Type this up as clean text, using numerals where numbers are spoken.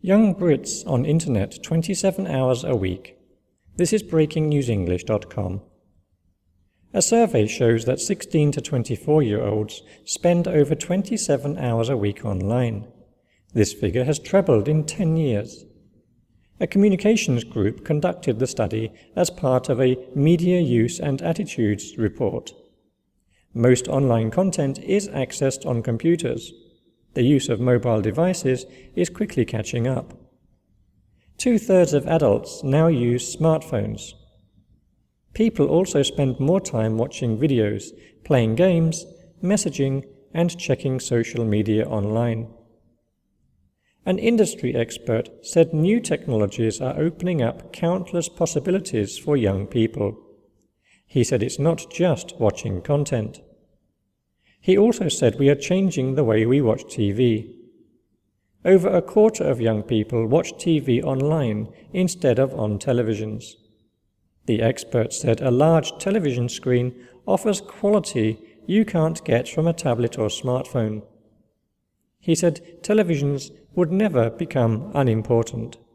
Young Brits on internet 27 hours a week. This is breakingnewsenglish.com. A survey shows that 16 to 24-year-olds spend over 27 hours a week online. This figure has trebled in 10 years. A communications group conducted the study as part of a Media Use and Attitudes report. Most online content is accessed on computers. The use of mobile devices is quickly catching up. 2/3 of adults now use smartphones. People also spend more time watching videos, playing games, messaging, and checking social media online. An industry expert said new technologies are opening up countless possibilities for young people. He said it's not just watching content. He also said we are changing the way we watch TV. Over a quarter of young people watch TV online instead of on televisions. The expert said a large television screen offers quality you can't get from a tablet or smartphone. He said televisions would never become unimportant.